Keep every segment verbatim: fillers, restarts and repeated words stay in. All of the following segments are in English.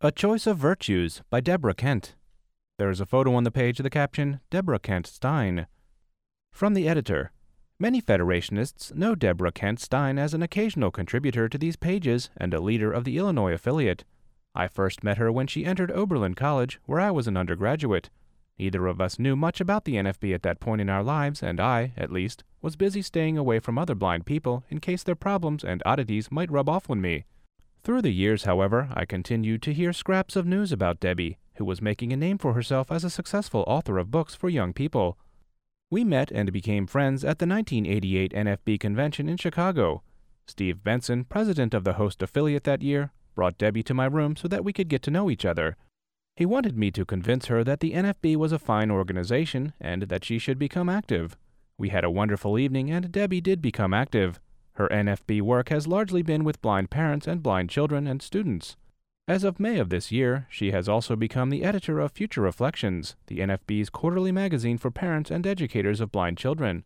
A Choice of Virtues by Deborah Kent. There is a photo on the page of the caption, Deborah Kent Stein. From the editor. Many Federationists know Deborah Kent Stein as an occasional contributor to these pages and a leader of the Illinois affiliate. I first met her when she entered Oberlin College, where I was an undergraduate. Neither of us knew much about the N F B at that point in our lives, and I, at least, was busy staying away from other blind people in case their problems and oddities might rub off on me. Through the years, however, I continued to hear scraps of news about Debbie, who was making a name for herself as a successful author of books for young people. We met and became friends at the nineteen eighty-eight N F B convention in Chicago. Steve Benson, president of the host affiliate that year, brought Debbie to my room so that we could get to know each other. He wanted me to convince her that the N F B was a fine organization and that she should become active. We had a wonderful evening, and Debbie did become active. Her N F B work has largely been with blind parents and blind children and students. As of May of this year, she has also become the editor of Future Reflections, the N F B's quarterly magazine for parents and educators of blind children.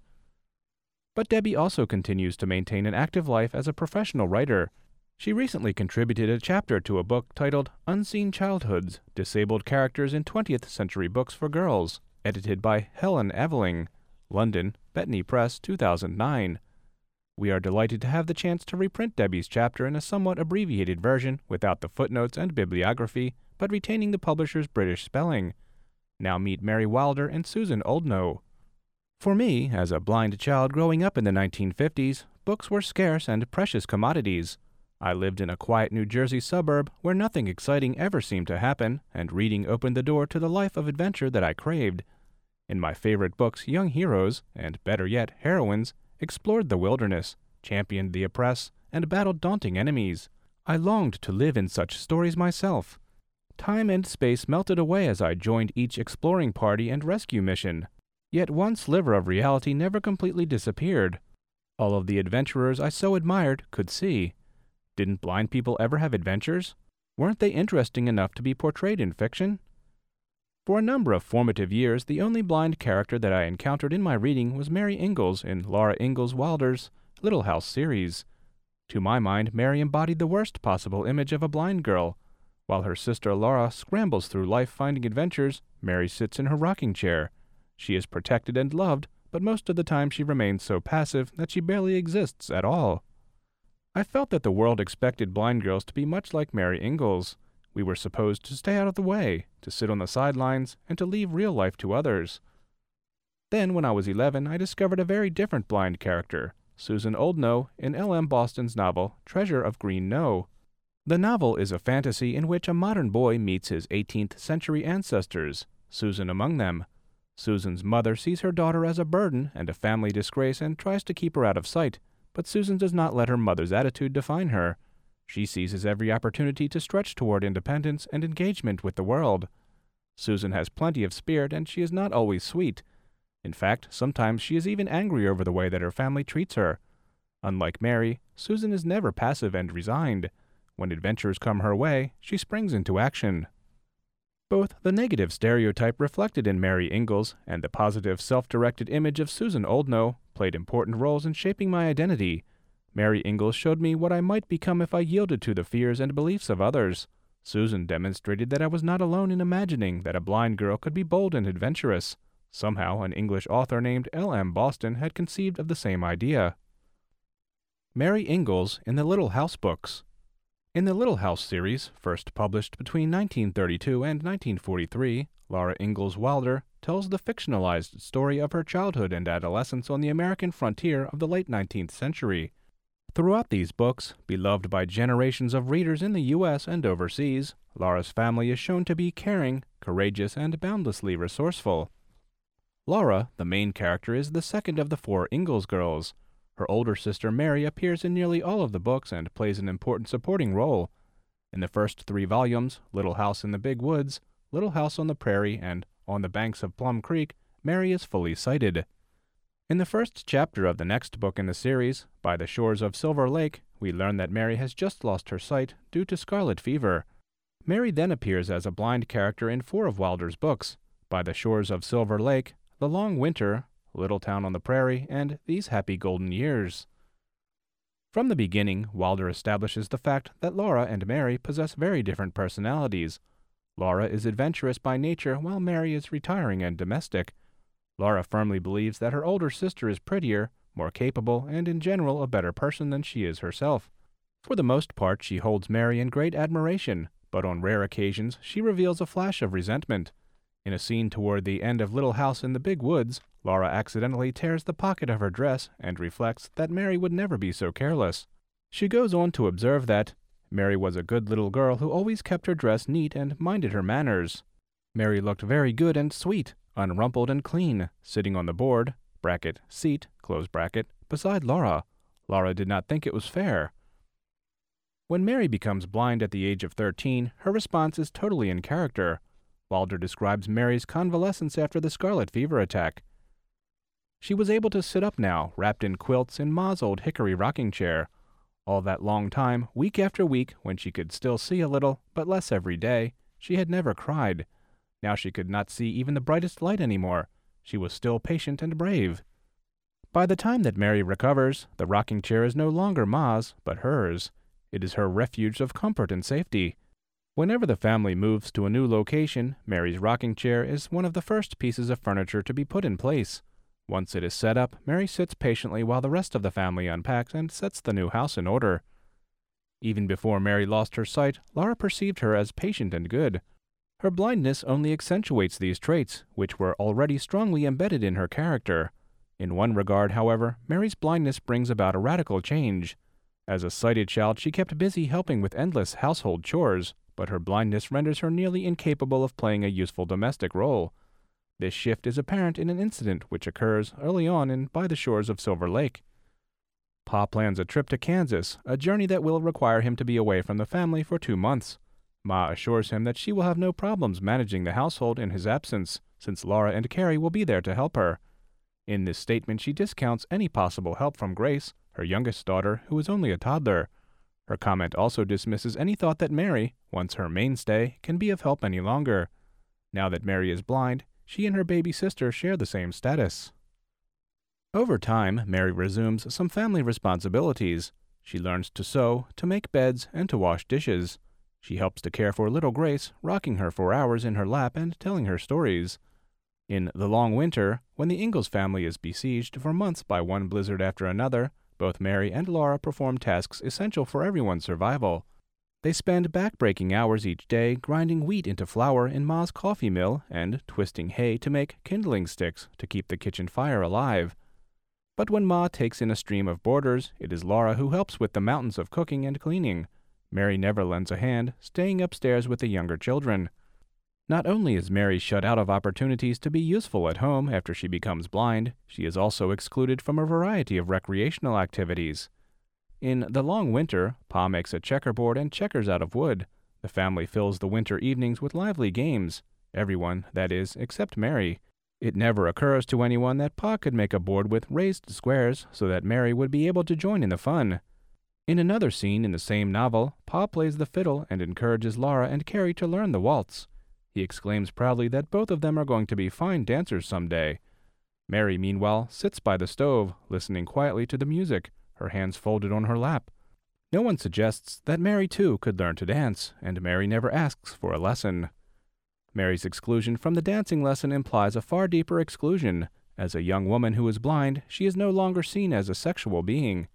But Debbie also continues to maintain an active life as a professional writer. She recently contributed a chapter to a book titled Unseen Childhoods, Disabled Characters in twentieth Century Books for Girls, edited by Helen Aveling, London, Bettany Press, two thousand nine. We are delighted to have the chance to reprint Debbie's chapter in a somewhat abbreviated version without the footnotes and bibliography, but retaining the publisher's British spelling. Now meet Mary Wilder and Susan Oldknow. For me, as a blind child growing up in the nineteen fifties, books were scarce and precious commodities. I lived in a quiet New Jersey suburb where nothing exciting ever seemed to happen, and reading opened the door to the life of adventure that I craved. In my favorite books, young heroes, and better yet, heroines, explored the wilderness, championed the oppressed, and battled daunting enemies. I longed to live in such stories myself. Time and space melted away as I joined each exploring party and rescue mission. Yet one sliver of reality never completely disappeared. All of the adventurers I so admired could see. Didn't blind people ever have adventures? Weren't they interesting enough to be portrayed in fiction? For a number of formative years, the only blind character that I encountered in my reading was Mary Ingalls in Laura Ingalls Wilder's Little House series. To my mind, Mary embodied the worst possible image of a blind girl. While her sister Laura scrambles through life finding adventures, Mary sits in her rocking chair. She is protected and loved, but most of the time she remains so passive that she barely exists at all. I felt that the world expected blind girls to be much like Mary Ingalls. We were supposed to stay out of the way, to sit on the sidelines, and to leave real life to others. Then, when I was eleven, I discovered a very different blind character, Susan Oldknow, in L M Boston's novel Treasure of Green Knowe. The novel is a fantasy in which a modern boy meets his eighteenth century ancestors, Susan among them. Susan's mother sees her daughter as a burden and a family disgrace and tries to keep her out of sight, but Susan does not let her mother's attitude define her. She seizes every opportunity to stretch toward independence and engagement with the world. Susan has plenty of spirit, and she is not always sweet. In fact, sometimes she is even angry over the way that her family treats her. Unlike Mary, Susan is never passive and resigned. When adventures come her way, she springs into action. Both the negative stereotype reflected in Mary Ingalls and the positive self-directed image of Susan Oldknow played important roles in shaping my identity. Mary Ingalls showed me what I might become if I yielded to the fears and beliefs of others. Susan demonstrated that I was not alone in imagining that a blind girl could be bold and adventurous. Somehow, an English author named L M Boston had conceived of the same idea. Mary Ingalls in the Little House books. In the Little House series, first published between nineteen thirty-two and nineteen forty-three, Laura Ingalls Wilder tells the fictionalized story of her childhood and adolescence on the American frontier of the late nineteenth century. Throughout these books, beloved by generations of readers in the U S and overseas, Laura's family is shown to be caring, courageous, and boundlessly resourceful. Laura, the main character, is the second of the four Ingalls girls. Her older sister Mary appears in nearly all of the books and plays an important supporting role. In the first three volumes, Little House in the Big Woods, Little House on the Prairie, and On the Banks of Plum Creek, Mary is fully sighted. In the first chapter of the next book in the series, By the Shores of Silver Lake, we learn that Mary has just lost her sight due to scarlet fever. Mary then appears as a blind character in four of Wilder's books, By the Shores of Silver Lake, The Long Winter, Little Town on the Prairie, and These Happy Golden Years. From the beginning, Wilder establishes the fact that Laura and Mary possess very different personalities. Laura is adventurous by nature, while Mary is retiring and domestic. Laura firmly believes that her older sister is prettier, more capable, and in general a better person than she is herself. For the most part, she holds Mary in great admiration, but on rare occasions she reveals a flash of resentment. In a scene toward the end of Little House in the Big Woods, Laura accidentally tears the pocket of her dress and reflects that Mary would never be so careless. She goes on to observe that Mary was a good little girl who always kept her dress neat and minded her manners. Mary looked very good and sweet, unrumpled and clean, sitting on the board, bracket, seat, close bracket, beside Laura. Laura did not think it was fair. When Mary becomes blind at the age of thirteen, her response is totally in character. Wilder describes Mary's convalescence after the scarlet fever attack. She was able to sit up now, wrapped in quilts in Ma's old hickory rocking chair. All that long time, week after week, when she could still see a little, but less every day, she had never cried. Now she could not see even the brightest light any more. She was still patient and brave. By the time that Mary recovers, the rocking chair is no longer Ma's, but hers. It is her refuge of comfort and safety. Whenever the family moves to a new location, Mary's rocking chair is one of the first pieces of furniture to be put in place. Once it is set up, Mary sits patiently while the rest of the family unpacks and sets the new house in order. Even before Mary lost her sight, Laura perceived her as patient and good. Her blindness only accentuates these traits, which were already strongly embedded in her character. In one regard, however, Mary's blindness brings about a radical change. As a sighted child, she kept busy helping with endless household chores, but her blindness renders her nearly incapable of playing a useful domestic role. This shift is apparent in an incident which occurs early on in By the Shores of Silver Lake. Pa plans a trip to Kansas, a journey that will require him to be away from the family for two months. Ma assures him that she will have no problems managing the household in his absence, since Laura and Carrie will be there to help her. In this statement, she discounts any possible help from Grace, her youngest daughter, who is only a toddler. Her comment also dismisses any thought that Mary, once her mainstay, can be of help any longer. Now that Mary is blind, she and her baby sister share the same status. Over time, Mary resumes some family responsibilities. She learns to sew, to make beds, and to wash dishes. She helps to care for little Grace, rocking her for hours in her lap and telling her stories. In The Long Winter, when the Ingalls family is besieged for months by one blizzard after another, both Mary and Laura perform tasks essential for everyone's survival. They spend back-breaking hours each day grinding wheat into flour in Ma's coffee mill and twisting hay to make kindling sticks to keep the kitchen fire alive. But when Ma takes in a stream of boarders, it is Laura who helps with the mountains of cooking and cleaning. Mary never lends a hand, staying upstairs with the younger children. Not only is Mary shut out of opportunities to be useful at home after she becomes blind, she is also excluded from a variety of recreational activities. In The Long Winter, Pa makes a checkerboard and checkers out of wood. The family fills the winter evenings with lively games. Everyone, that is, except Mary. It never occurs to anyone that Pa could make a board with raised squares so that Mary would be able to join in the fun. In another scene in the same novel, Pa plays the fiddle and encourages Laura and Carrie to learn the waltz. He exclaims proudly that both of them are going to be fine dancers someday. Mary, meanwhile, sits by the stove, listening quietly to the music, her hands folded on her lap. No one suggests that Mary, too, could learn to dance, and Mary never asks for a lesson. Mary's exclusion from the dancing lesson implies a far deeper exclusion. As a young woman who is blind, she is no longer seen as a sexual being.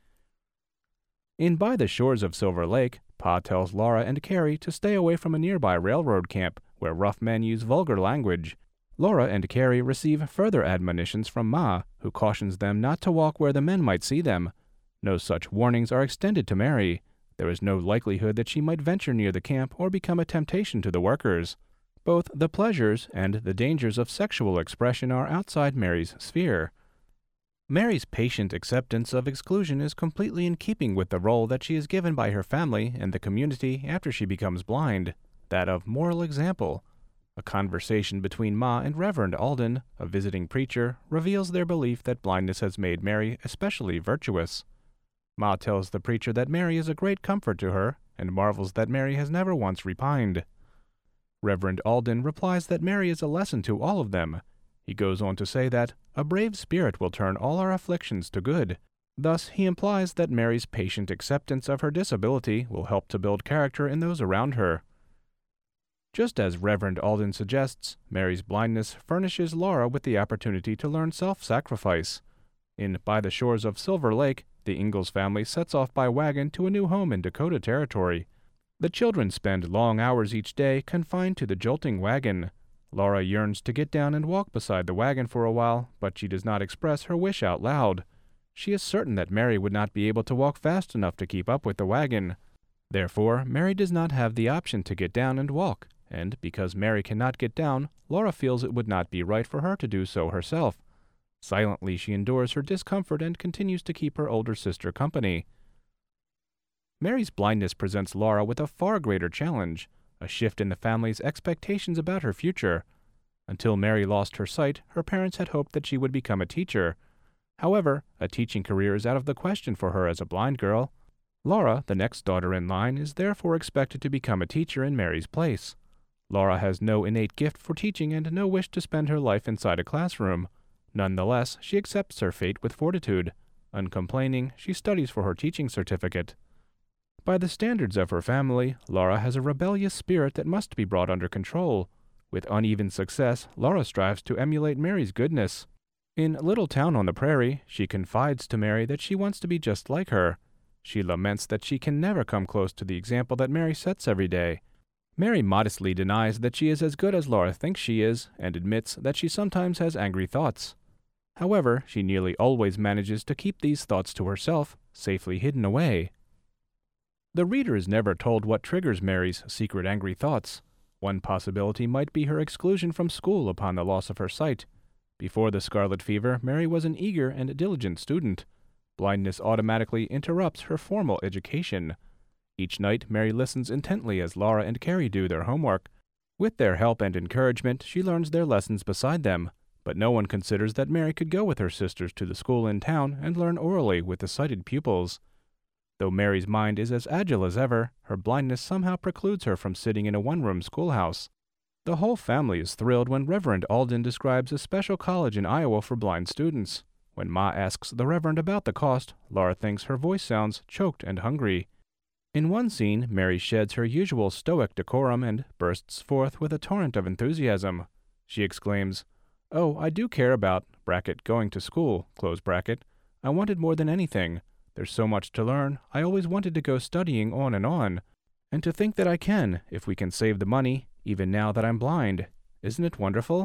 In By the Shores of Silver Lake, Pa tells Laura and Carrie to stay away from a nearby railroad camp where rough men use vulgar language. Laura and Carrie receive further admonitions from Ma, who cautions them not to walk where the men might see them. No such warnings are extended to Mary. There is no likelihood that she might venture near the camp or become a temptation to the workers. Both the pleasures and the dangers of sexual expression are outside Mary's sphere. Mary's patient acceptance of exclusion is completely in keeping with the role that she is given by her family and the community after she becomes blind, that of moral example. A conversation between Ma and Reverend Alden, a visiting preacher, reveals their belief that blindness has made Mary especially virtuous. Ma tells the preacher that Mary is a great comfort to her, and marvels that Mary has never once repined. Reverend Alden replies that Mary is a lesson to all of them. He goes on to say that a brave spirit will turn all our afflictions to good. Thus, he implies that Mary's patient acceptance of her disability will help to build character in those around her. Just as Reverend Alden suggests, Mary's blindness furnishes Laura with the opportunity to learn self-sacrifice. In By the Shores of Silver Lake, the Ingalls family sets off by wagon to a new home in Dakota Territory. The children spend long hours each day confined to the jolting wagon. Laura yearns to get down and walk beside the wagon for a while, but she does not express her wish out loud. She is certain that Mary would not be able to walk fast enough to keep up with the wagon. Therefore, Mary does not have the option to get down and walk, and because Mary cannot get down, Laura feels it would not be right for her to do so herself. Silently, she endures her discomfort and continues to keep her older sister company. Mary's blindness presents Laura with a far greater challenge, a shift in the family's expectations about her future. Until Mary lost her sight, her parents had hoped that she would become a teacher. However, a teaching career is out of the question for her as a blind girl. Laura, the next daughter in line, is therefore expected to become a teacher in Mary's place. Laura has no innate gift for teaching and no wish to spend her life inside a classroom. Nonetheless, she accepts her fate with fortitude. Uncomplaining, she studies for her teaching certificate. By the standards of her family, Laura has a rebellious spirit that must be brought under control. With uneven success, Laura strives to emulate Mary's goodness. In Little Town on the Prairie, she confides to Mary that she wants to be just like her. She laments that she can never come close to the example that Mary sets every day. Mary modestly denies that she is as good as Laura thinks she is, and admits that she sometimes has angry thoughts. However, she nearly always manages to keep these thoughts to herself, safely hidden away. The reader is never told what triggers Mary's secret angry thoughts. One possibility might be her exclusion from school upon the loss of her sight. Before the scarlet fever, Mary was an eager and diligent student. Blindness automatically interrupts her formal education. Each night, Mary listens intently as Laura and Carrie do their homework. With their help and encouragement, she learns their lessons beside them. But no one considers that Mary could go with her sisters to the school in town and learn orally with the sighted pupils. Though Mary's mind is as agile as ever, her blindness somehow precludes her from sitting in a one-room schoolhouse. The whole family is thrilled when Reverend Alden describes a special college in Iowa for blind students. When Ma asks the Reverend about the cost, Laura thinks her voice sounds choked and hungry. In one scene, Mary sheds her usual stoic decorum and bursts forth with a torrent of enthusiasm. She exclaims, "Oh, I do care about, bracket, going to school, close bracket. I wanted more than anything. There's so much to learn. I always wanted to go studying on and on. And to think that I can, if we can save the money, even now that I'm blind. Isn't it wonderful?"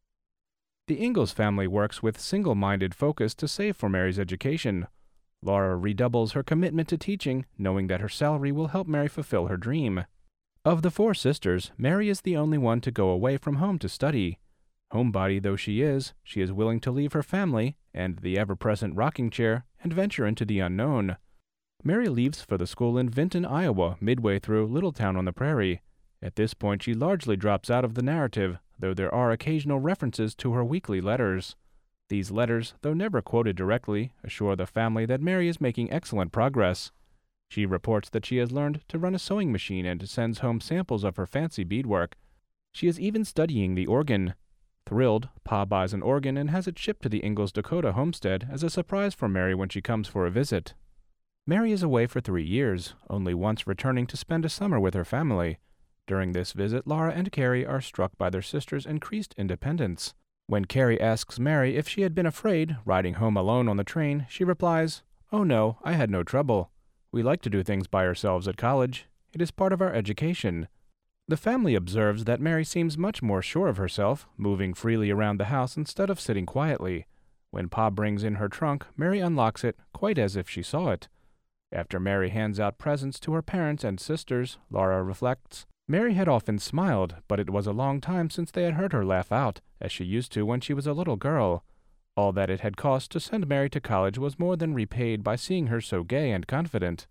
The Ingalls family works with single-minded focus to save for Mary's education. Laura redoubles her commitment to teaching, knowing that her salary will help Mary fulfill her dream. Of the four sisters, Mary is the only one to go away from home to study. Homebody though she is, she is willing to leave her family and the ever-present rocking chair and venture into the unknown. Mary leaves for the school in Vinton, Iowa, midway through Little Town on the Prairie. At this point, she largely drops out of the narrative, though there are occasional references to her weekly letters. These letters, though never quoted directly, assure the family that Mary is making excellent progress. She reports that she has learned to run a sewing machine and sends home samples of her fancy beadwork. She is even studying the organ. Thrilled, Pa buys an organ and has it shipped to the Ingalls, Dakota homestead as a surprise for Mary when she comes for a visit. Mary is away for three years, only once returning to spend a summer with her family. During this visit, Laura and Carrie are struck by their sister's increased independence. When Carrie asks Mary if she had been afraid riding home alone on the train, she replies, "Oh no, I had no trouble. We like to do things by ourselves at college. It is part of our education." The family observes that Mary seems much more sure of herself, moving freely around the house instead of sitting quietly. When Pa brings in her trunk, Mary unlocks it, quite as if she saw it. After Mary hands out presents to her parents and sisters, Laura reflects, Mary had often smiled, but it was a long time since they had heard her laugh out, as she used to when she was a little girl. All that it had cost to send Mary to college was more than repaid by seeing her so gay and confident.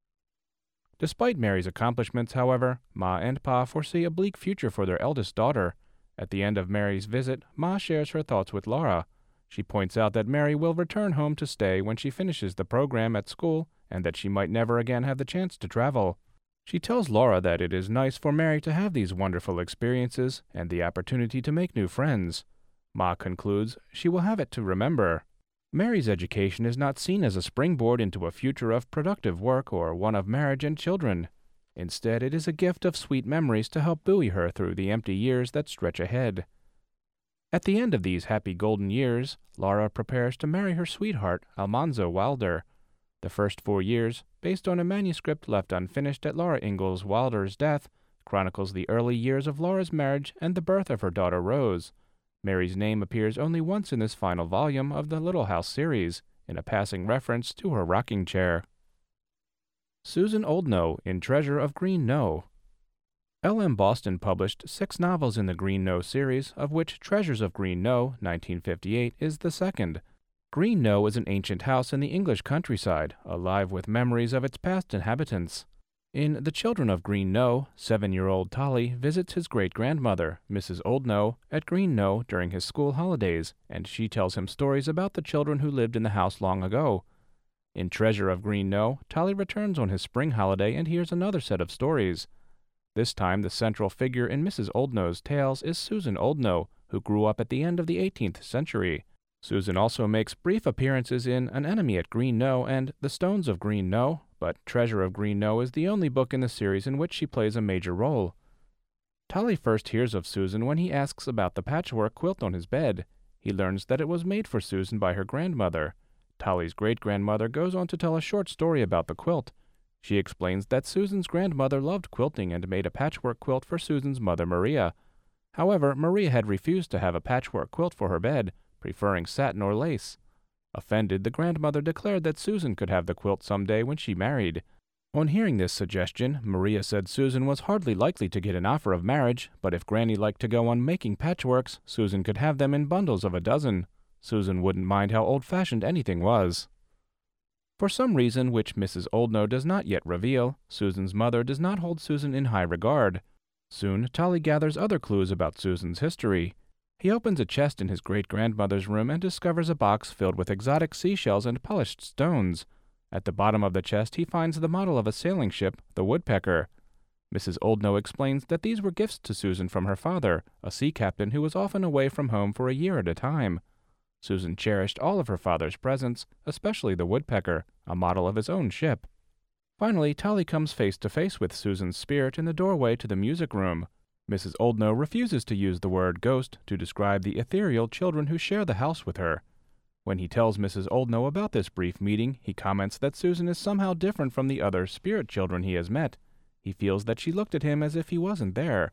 Despite Mary's accomplishments, however, Ma and Pa foresee a bleak future for their eldest daughter. At the end of Mary's visit, Ma shares her thoughts with Laura. She points out that Mary will return home to stay when she finishes the program at school and that she might never again have the chance to travel. She tells Laura that it is nice for Mary to have these wonderful experiences and the opportunity to make new friends. Ma concludes she will have it to remember. Mary's education is not seen as a springboard into a future of productive work or one of marriage and children. Instead, it is a gift of sweet memories to help buoy her through the empty years that stretch ahead. At the end of these happy golden years, Laura prepares to marry her sweetheart, Almanzo Wilder. The first four years, based on a manuscript left unfinished at Laura Ingalls Wilder's death, chronicles the early years of Laura's marriage and the birth of her daughter Rose. Mary's name appears only once in this final volume of the Little House series, in a passing reference to her rocking chair. Susan Oldknow in Treasure of Green Knowe. L M Boston published six novels in the Green Knowe series, of which Treasures of Green Knowe, nineteen fifty-eight, is the second. Green Knowe is an ancient house in the English countryside, alive with memories of its past inhabitants. In The Children of Green Knowe, seven-year-old Tolly visits his great-grandmother, Missus Oldknow, at Green Knowe during his school holidays, and she tells him stories about the children who lived in the house long ago. In Treasure of Green Knowe, Tolly returns on his spring holiday and hears another set of stories. This time, the central figure in Missus Oldknow's tales is Susan Oldknow, who grew up at the end of the eighteenth century. Susan also makes brief appearances in An Enemy at Green Knowe and The Stones of Green Knowe, but Treasure of Green Knowe is the only book in the series in which she plays a major role. Tolly first hears of Susan when he asks about the patchwork quilt on his bed. He learns that it was made for Susan by her grandmother. Tolly's great-grandmother goes on to tell a short story about the quilt. She explains that Susan's grandmother loved quilting and made a patchwork quilt for Susan's mother Maria. However, Maria had refused to have a patchwork quilt for her bed, preferring satin or lace. Offended, the grandmother declared that Susan could have the quilt someday when she married. On hearing this suggestion, Maria said Susan was hardly likely to get an offer of marriage, but if Granny liked to go on making patchworks, Susan could have them in bundles of a dozen. Susan wouldn't mind how old-fashioned anything was. For some reason which Missus Oldknow does not yet reveal, Susan's mother does not hold Susan in high regard. Soon, Tolly gathers other clues about Susan's history. He opens a chest in his great-grandmother's room and discovers a box filled with exotic seashells and polished stones. At the bottom of the chest he finds the model of a sailing ship, the Woodpecker. Missus Oldknow explains that these were gifts to Susan from her father, a sea captain who was often away from home for a year at a time. Susan cherished all of her father's presents, especially the Woodpecker, a model of his own ship. Finally, Tolly comes face to face with Susan's spirit in the doorway to the music room. Missus Oldknow refuses to use the word ghost to describe the ethereal children who share the house with her. When he tells Missus Oldknow about this brief meeting, he comments that Susan is somehow different from the other spirit children he has met. He feels that she looked at him as if he wasn't there.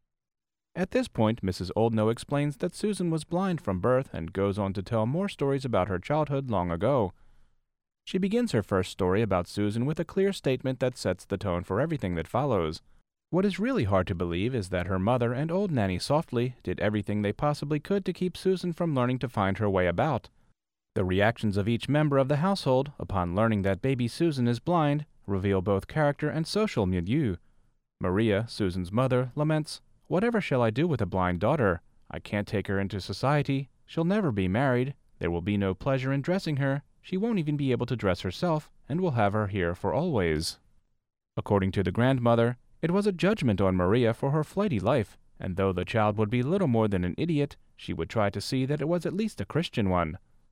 At this point, Missus Oldknow explains that Susan was blind from birth and goes on to tell more stories about her childhood long ago. She begins her first story about Susan with a clear statement that sets the tone for everything that follows. What is really hard to believe is that her mother and old Nanny Softly did everything they possibly could to keep Susan from learning to find her way about. The reactions of each member of the household, upon learning that baby Susan is blind, reveal both character and social milieu. Maria, Susan's mother, laments, "Whatever shall I do with a blind daughter? I can't take her into society. She'll never be married. There will be no pleasure in dressing her. She won't even be able to dress herself, and we'll have her here for always." According to the grandmother, it was a judgment on Maria for her flighty life, and though the child would be little more than an idiot, she would try to see that it was at least a Christian one.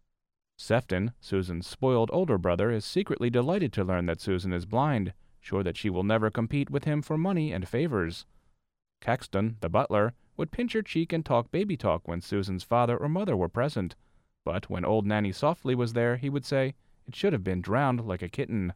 Sefton, Susan's spoiled older brother, is secretly delighted to learn that Susan is blind, sure that she will never compete with him for money and favors. Caxton, the butler, would pinch her cheek and talk baby talk when Susan's father or mother were present, but when old Nanny Softly was there, he would say, "It should have been drowned like a kitten."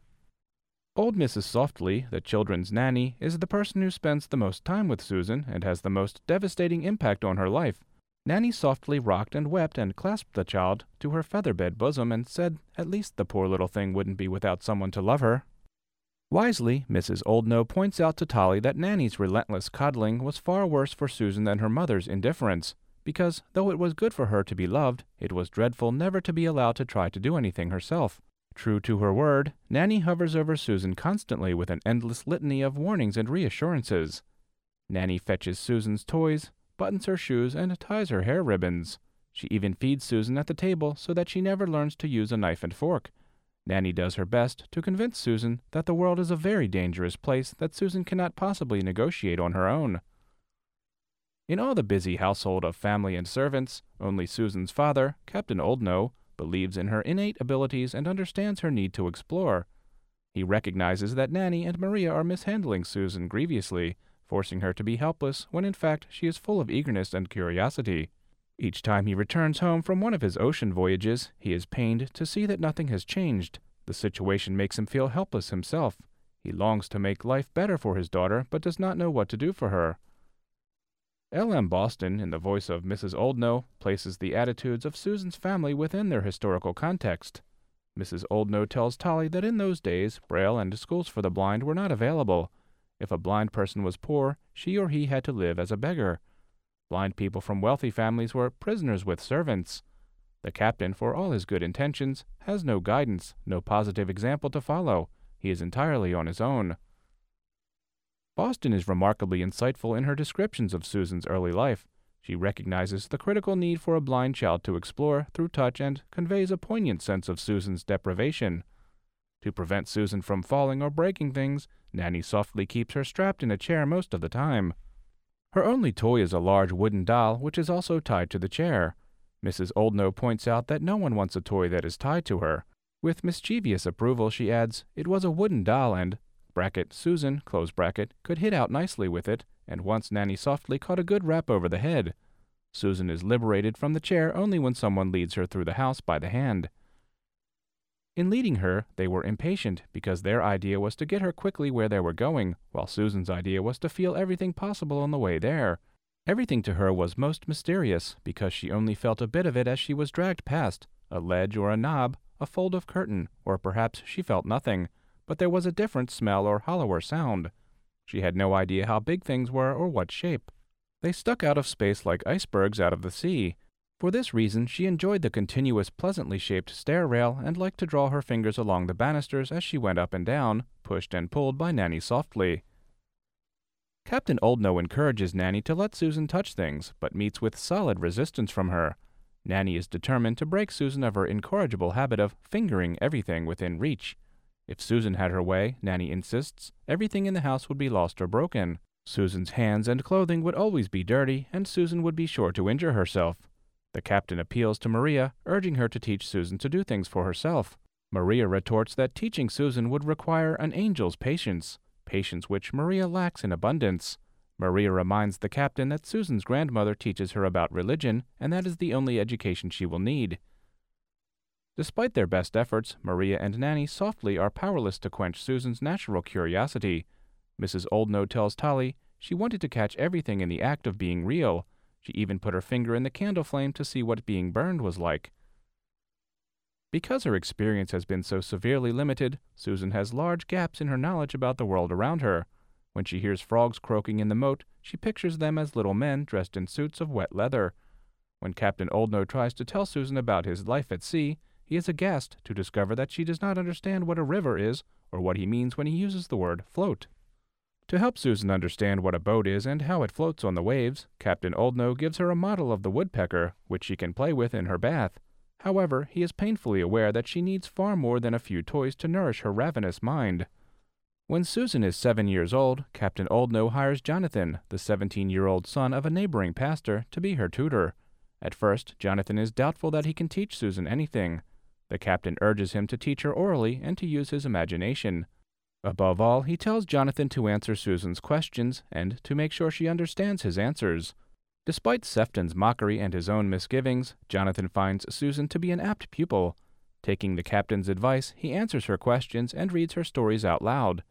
Old Missus Softly, the children's nanny, is the person who spends the most time with Susan and has the most devastating impact on her life. Nanny Softly rocked and wept and clasped the child to her feather-bed bosom and said at least the poor little thing wouldn't be without someone to love her. Wisely, Missus Oldknow points out to Tolly that Nanny's relentless coddling was far worse for Susan than her mother's indifference, because, though it was good for her to be loved, it was dreadful never to be allowed to try to do anything herself. True to her word, Nanny hovers over Susan constantly with an endless litany of warnings and reassurances. Nanny fetches Susan's toys, buttons her shoes, and ties her hair ribbons. She even feeds Susan at the table so that she never learns to use a knife and fork. Nanny does her best to convince Susan that the world is a very dangerous place that Susan cannot possibly negotiate on her own. In all the busy household of family and servants, only Susan's father, Captain Oldknow, believes in her innate abilities, and understands her need to explore. He recognizes that Nanny and Maria are mishandling Susan grievously, forcing her to be helpless when in fact she is full of eagerness and curiosity. Each time he returns home from one of his ocean voyages, he is pained to see that nothing has changed. The situation makes him feel helpless himself. He longs to make life better for his daughter, but does not know what to do for her. L M Boston, in the voice of Missus Oldknow, places the attitudes of Susan's family within their historical context. Missus Oldknow tells Tolly that in those days, Braille and schools for the blind were not available. If a blind person was poor, she or he had to live as a beggar. Blind people from wealthy families were prisoners with servants. The captain, for all his good intentions, has no guidance, no positive example to follow. He is entirely on his own. Boston is remarkably insightful in her descriptions of Susan's early life. She recognizes the critical need for a blind child to explore through touch and conveys a poignant sense of Susan's deprivation. To prevent Susan from falling or breaking things, Nanny softly keeps her strapped in a chair most of the time. Her only toy is a large wooden doll, which is also tied to the chair. Missus Oldknow points out that no one wants a toy that is tied to her. With mischievous approval, she adds, it was a wooden doll and, bracket, Susan, close bracket, could hit out nicely with it, and once Nanny softly caught a good rap over the head. Susan is liberated from the chair only when someone leads her through the house by the hand. In leading her, they were impatient because their idea was to get her quickly where they were going, while Susan's idea was to feel everything possible on the way there. Everything to her was most mysterious because she only felt a bit of it as she was dragged past, a ledge or a knob, a fold of curtain, or perhaps she felt nothing, but there was a different smell or hollower sound. She had no idea how big things were or what shape. They stuck out of space like icebergs out of the sea. For this reason, she enjoyed the continuous, pleasantly shaped stair rail and liked to draw her fingers along the banisters as she went up and down, pushed and pulled by Nanny softly. Captain Oldknow encourages Nanny to let Susan touch things, but meets with solid resistance from her. Nanny is determined to break Susan of her incorrigible habit of fingering everything within reach. If Susan had her way, Nanny insists, everything in the house would be lost or broken. Susan's hands and clothing would always be dirty, and Susan would be sure to injure herself. The captain appeals to Maria, urging her to teach Susan to do things for herself. Maria retorts that teaching Susan would require an angel's patience, patience which Maria lacks in abundance. Maria reminds the captain that Susan's grandmother teaches her about religion, and that is the only education she will need. Despite their best efforts, Maria and Nanny softly are powerless to quench Susan's natural curiosity. Missus Oldknow tells Tolly she wanted to catch everything in the act of being real. She even put her finger in the candle flame to see what being burned was like. Because her experience has been so severely limited, Susan has large gaps in her knowledge about the world around her. When she hears frogs croaking in the moat, she pictures them as little men dressed in suits of wet leather. When Captain Oldknow tries to tell Susan about his life at sea, he is aghast to discover that she does not understand what a river is or what he means when he uses the word float. To help Susan understand what a boat is and how it floats on the waves, Captain Oldknow gives her a model of the woodpecker, which she can play with in her bath. However, he is painfully aware that she needs far more than a few toys to nourish her ravenous mind. When Susan is seven years old, Captain Oldknow hires Jonathan, the seventeen-year-old son of a neighboring pastor, to be her tutor. At first, Jonathan is doubtful that he can teach Susan anything. The captain urges him to teach her orally and to use his imagination. Above all, he tells Jonathan to answer Susan's questions and to make sure she understands his answers. Despite Sefton's mockery and his own misgivings, Jonathan finds Susan to be an apt pupil. Taking the captain's advice, he answers her questions and reads her stories out loud.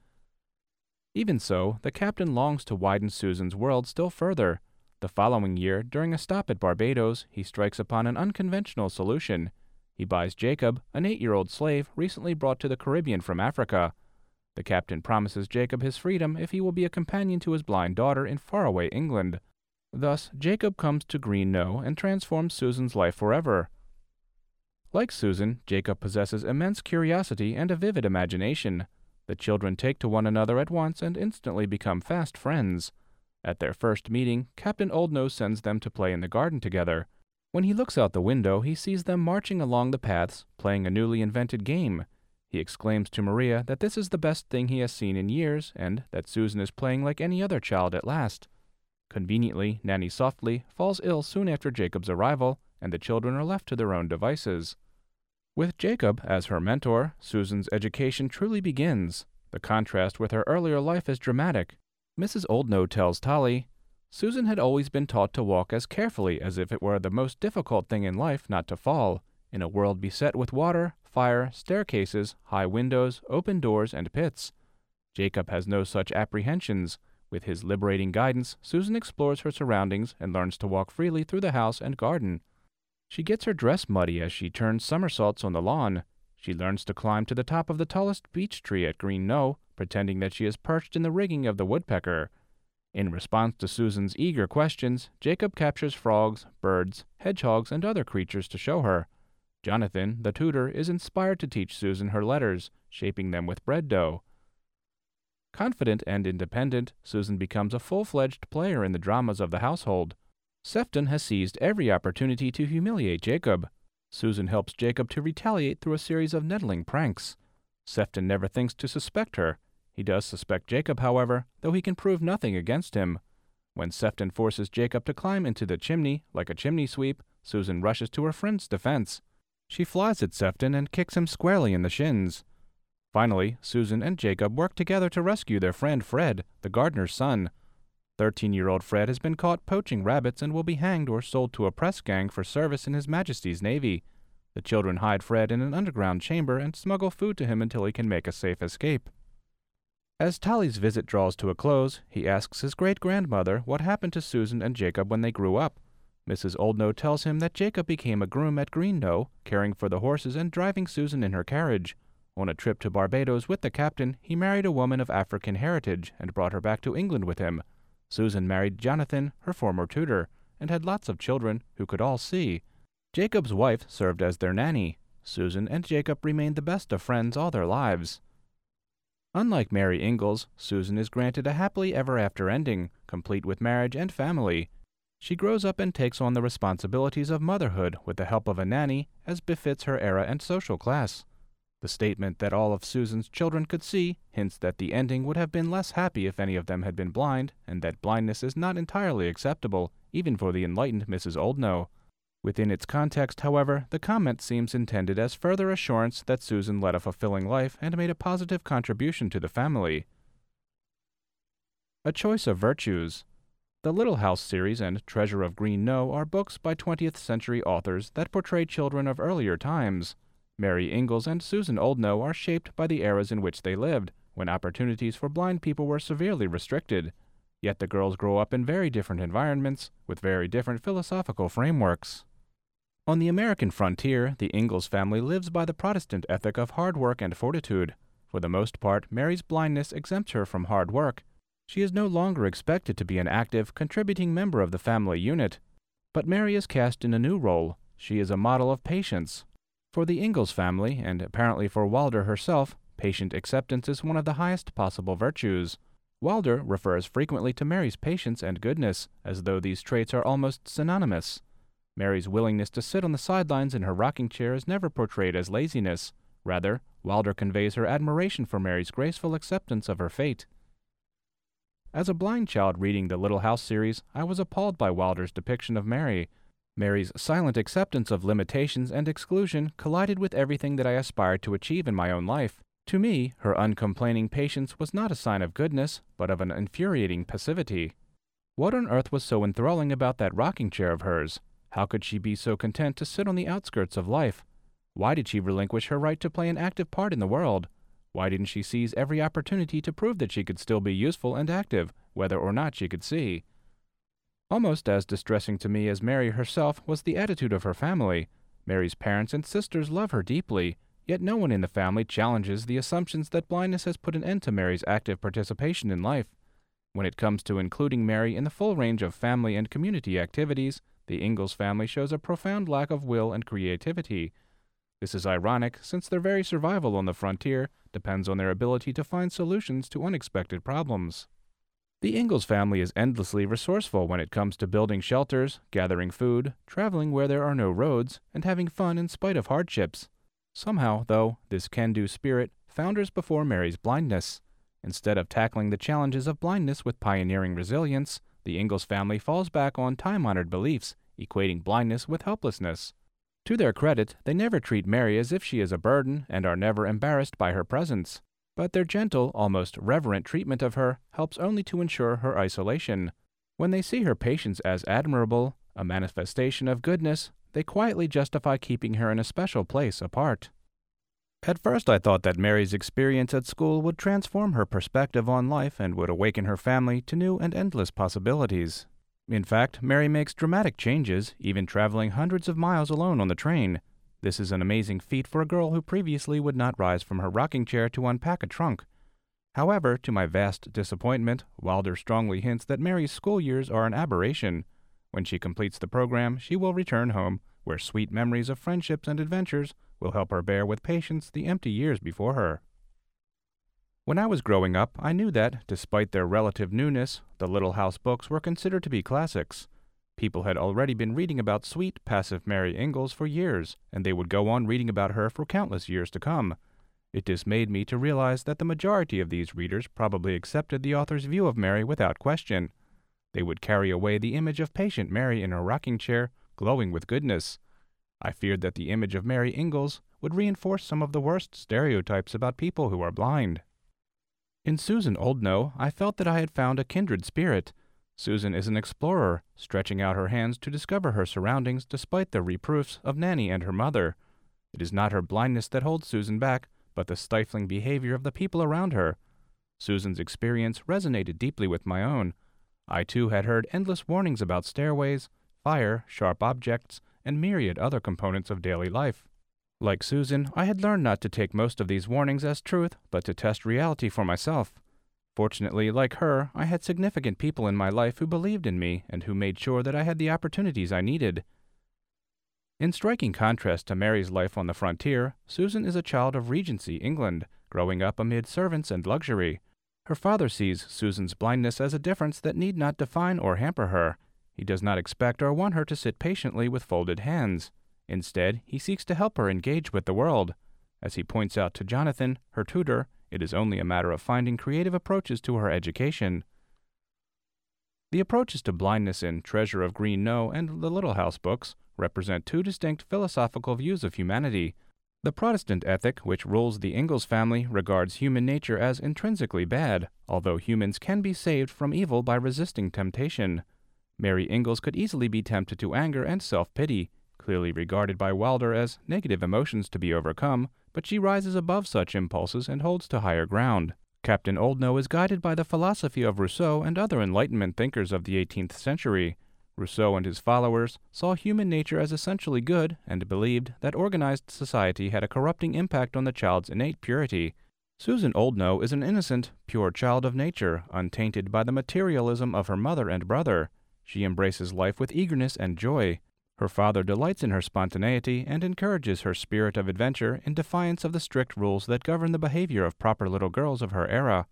Even so, the captain longs to widen Susan's world still further. The following year, during a stop at Barbados, he strikes upon an unconventional solution. He buys Jacob, an eight-year-old slave recently brought to the Caribbean from Africa. The captain promises Jacob his freedom if he will be a companion to his blind daughter in faraway England. Thus, Jacob comes to Green Knowe and transforms Susan's life forever. Like Susan, Jacob possesses immense curiosity and a vivid imagination. The children take to one another at once and instantly become fast friends. At their first meeting, Captain Oldknow sends them to play in the garden together. When he looks out the window, he sees them marching along the paths, playing a newly invented game. He exclaims to Maria that this is the best thing he has seen in years, and that Susan is playing like any other child at last. Conveniently, Nanny softly falls ill soon after Jacob's arrival, and the children are left to their own devices. With Jacob as her mentor, Susan's education truly begins. The contrast with her earlier life is dramatic. Missus Oldknow tells Tolly, Susan had always been taught to walk as carefully as if it were the most difficult thing in life not to fall, in a world beset with water, fire, staircases, high windows, open doors, and pits. Jacob has no such apprehensions. With his liberating guidance, Susan explores her surroundings and learns to walk freely through the house and garden. She gets her dress muddy as she turns somersaults on the lawn. She learns to climb to the top of the tallest beech tree at Green Knowe, pretending that she is perched in the rigging of the woodpecker. In response to Susan's eager questions, Jacob captures frogs, birds, hedgehogs, and other creatures to show her. Jonathan, the tutor, is inspired to teach Susan her letters, shaping them with bread dough. Confident and independent, Susan becomes a full-fledged player in the dramas of the household. Sefton has seized every opportunity to humiliate Jacob. Susan helps Jacob to retaliate through a series of nettling pranks. Sefton never thinks to suspect her. He does suspect Jacob, however, though he can prove nothing against him. When Sefton forces Jacob to climb into the chimney like a chimney sweep, Susan rushes to her friend's defense. She flies at Sefton and kicks him squarely in the shins. Finally, Susan and Jacob work together to rescue their friend Fred, the gardener's son. Thirteen-year-old Fred has been caught poaching rabbits and will be hanged or sold to a press gang for service in His Majesty's Navy. The children hide Fred in an underground chamber and smuggle food to him until he can make a safe escape. As Tolly's visit draws to a close, he asks his great-grandmother what happened to Susan and Jacob when they grew up. Missus Oldknow tells him that Jacob became a groom at Green Knowe, caring for the horses and driving Susan in her carriage. On a trip to Barbados with the captain, he married a woman of African heritage and brought her back to England with him. Susan married Jonathan, her former tutor, and had lots of children who could all see. Jacob's wife served as their nanny. Susan and Jacob remained the best of friends all their lives. Unlike Mary Ingalls, Susan is granted a happily ever after ending, complete with marriage and family. She grows up and takes on the responsibilities of motherhood with the help of a nanny, as befits her era and social class. The statement that all of Susan's children could see hints that the ending would have been less happy if any of them had been blind, and that blindness is not entirely acceptable, even for the enlightened Missus Oldknow. Within its context, however, the comment seems intended as further assurance that Susan led a fulfilling life and made a positive contribution to the family. A Choice of Virtues. The Little House series and Treasure of Green Knowe are books by twentieth century authors that portray children of earlier times. Mary Ingalls and Susan Oldknow are shaped by the eras in which they lived, when opportunities for blind people were severely restricted. Yet the girls grow up in very different environments, with very different philosophical frameworks. On the American frontier, the Ingalls family lives by the Protestant ethic of hard work and fortitude. For the most part, Mary's blindness exempts her from hard work. She is no longer expected to be an active, contributing member of the family unit. But Mary is cast in a new role. She is a model of patience. For the Ingalls family, and apparently for Wilder herself, patient acceptance is one of the highest possible virtues. Wilder refers frequently to Mary's patience and goodness, as though these traits are almost synonymous. Mary's willingness to sit on the sidelines in her rocking chair is never portrayed as laziness. Rather, Wilder conveys her admiration for Mary's graceful acceptance of her fate. As a blind child reading the Little House series, I was appalled by Wilder's depiction of Mary. Mary's silent acceptance of limitations and exclusion collided with everything that I aspired to achieve in my own life. To me, her uncomplaining patience was not a sign of goodness, but of an infuriating passivity. What on earth was so enthralling about that rocking chair of hers? How could she be so content to sit on the outskirts of life? Why did she relinquish her right to play an active part in the world? Why didn't she seize every opportunity to prove that she could still be useful and active, whether or not she could see? Almost as distressing to me as Mary herself was the attitude of her family. Mary's parents and sisters love her deeply, yet no one in the family challenges the assumptions that blindness has put an end to Mary's active participation in life. When it comes to including Mary in the full range of family and community activities, the Ingalls family shows a profound lack of will and creativity. This is ironic, since their very survival on the frontier depends on their ability to find solutions to unexpected problems. The Ingalls family is endlessly resourceful when it comes to building shelters, gathering food, traveling where there are no roads, and having fun in spite of hardships. Somehow, though, this can-do spirit founders before Mary's blindness. Instead of tackling the challenges of blindness with pioneering resilience, the Ingalls family falls back on time-honored beliefs, equating blindness with helplessness. To their credit, they never treat Mary as if she is a burden and are never embarrassed by her presence. But their gentle, almost reverent treatment of her helps only to ensure her isolation. When they see her patience as admirable, a manifestation of goodness, they quietly justify keeping her in a special place apart. At first I thought that Mary's experience at school would transform her perspective on life and would awaken her family to new and endless possibilities. In fact, Mary makes dramatic changes, even traveling hundreds of miles alone on the train. This is an amazing feat for a girl who previously would not rise from her rocking chair to unpack a trunk. However, to my vast disappointment, Wilder strongly hints that Mary's school years are an aberration. When she completes the program, she will return home, where sweet memories of friendships and adventures will help her bear with patience the empty years before her. When I was growing up, I knew that, despite their relative newness, the Little House books were considered to be classics. People had already been reading about sweet, passive Mary Ingalls for years, and they would go on reading about her for countless years to come. It dismayed me to realize that the majority of these readers probably accepted the author's view of Mary without question. They would carry away the image of patient Mary in her rocking chair, glowing with goodness. I feared that the image of Mary Ingalls would reinforce some of the worst stereotypes about people who are blind. In Susan Oldknow, I felt that I had found a kindred spirit. Susan is an explorer, stretching out her hands to discover her surroundings despite the reproofs of Nanny and her mother. It is not her blindness that holds Susan back, but the stifling behavior of the people around her. Susan's experience resonated deeply with my own. I too had heard endless warnings about stairways, fire, sharp objects, and myriad other components of daily life. Like Susan, I had learned not to take most of these warnings as truth, but to test reality for myself. Fortunately, like her, I had significant people in my life who believed in me and who made sure that I had the opportunities I needed. In striking contrast to Mary's life on the frontier, Susan is a child of Regency, England, growing up amid servants and luxury. Her father sees Susan's blindness as a difference that need not define or hamper her. He does not expect or want her to sit patiently with folded hands. Instead, he seeks to help her engage with the world. As he points out to Jonathan, her tutor, it is only a matter of finding creative approaches to her education. The approaches to blindness in Treasure of Green Knowe and the Little House books represent two distinct philosophical views of humanity. The Protestant ethic, which rules the Ingalls family, regards human nature as intrinsically bad, although humans can be saved from evil by resisting temptation. Mary Ingalls could easily be tempted to anger and self-pity, clearly regarded by Wilder as negative emotions to be overcome, but she rises above such impulses and holds to higher ground. Captain Oldknow is guided by the philosophy of Rousseau and other Enlightenment thinkers of the eighteenth century. Rousseau and his followers saw human nature as essentially good and believed that organized society had a corrupting impact on the child's innate purity. Susan Oldknow is an innocent, pure child of nature, untainted by the materialism of her mother and brother. She embraces life with eagerness and joy. Her father delights in her spontaneity and encourages her spirit of adventure in defiance of the strict rules that govern the behavior of proper little girls of her era.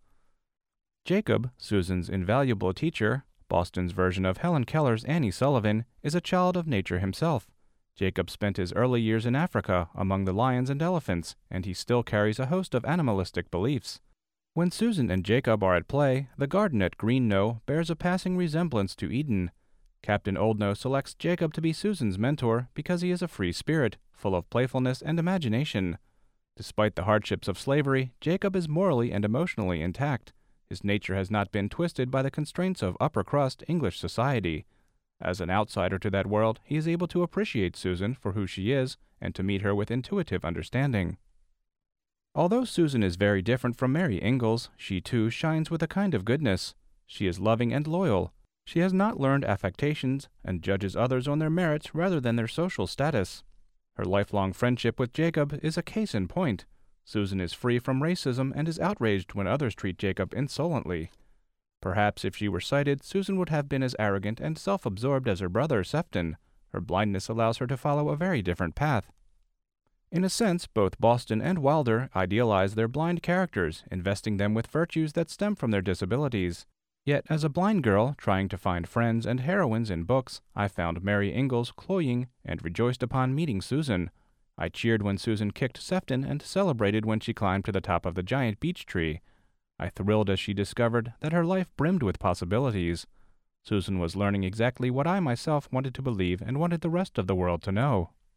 Jacob, Susan's invaluable teacher, Boston's version of Helen Keller's Annie Sullivan, is a child of nature himself. Jacob spent his early years in Africa among the lions and elephants, and he still carries a host of animalistic beliefs. When Susan and Jacob are at play, the garden at Green Knowe bears a passing resemblance to Eden. Captain Oldknow selects Jacob to be Susan's mentor because he is a free spirit, full of playfulness and imagination. Despite the hardships of slavery, Jacob is morally and emotionally intact. His nature has not been twisted by the constraints of upper-crust English society. As an outsider to that world, he is able to appreciate Susan for who she is and to meet her with intuitive understanding. Although Susan is very different from Mary Ingalls, she too shines with a kind of goodness. She is loving and loyal. She has not learned affectations and judges others on their merits rather than their social status. Her lifelong friendship with Jacob is a case in point. Susan is free from racism and is outraged when others treat Jacob insolently. Perhaps if she were sighted, Susan would have been as arrogant and self-absorbed as her brother Sefton. Her blindness allows her to follow a very different path. In a sense, both Boston and Wilder idealize their blind characters, investing them with virtues that stem from their disabilities. Yet, as a blind girl trying to find friends and heroines in books, I found Mary Ingalls cloying and rejoiced upon meeting Susan. I cheered when Susan kicked Sefton and celebrated when she climbed to the top of the giant beech tree. I thrilled as she discovered that her life brimmed with possibilities. Susan was learning exactly what I myself wanted to believe and wanted the rest of the world to know.